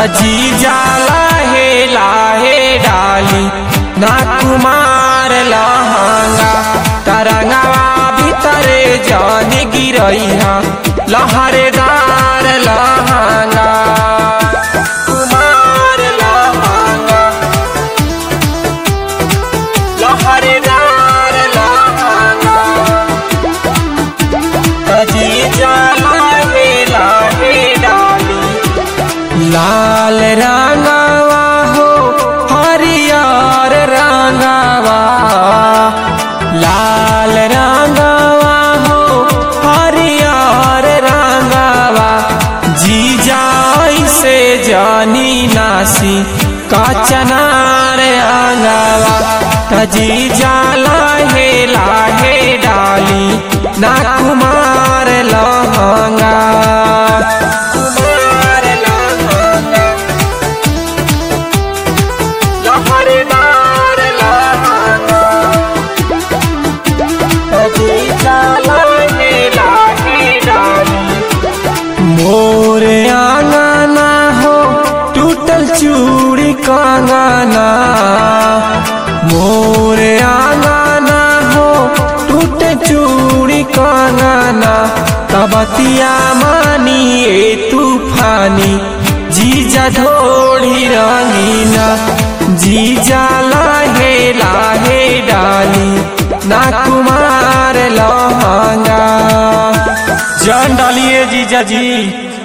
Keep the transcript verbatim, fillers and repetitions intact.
जीजा लाहे लाहे डाली ना कुमार लहंगा तरंगवा भीतरे जान गिरैया लहरेदार लहंगा कुमार लहंगा लहरेदार लहंगा जीजा लाहे लाहे डाली लाल रंगवा हो हरियर रंगवा लाल रंगवा हो हरियर रंगवा जीजा से जानी नासी कचनार रंगवा जीजा लाहे लाहे डाली ना कुमार लहंगा मोरे आंगना हो टूटल चूड़ी कंगना मोरे आंगना हो टूटे चूड़ी कंगना तबतिया मानी ए तूफानी जीजा ढोड़ी रंगीना जीजा लाहे लाहे डाली ना कुमार लहंगा जान डालिए जीजा जी।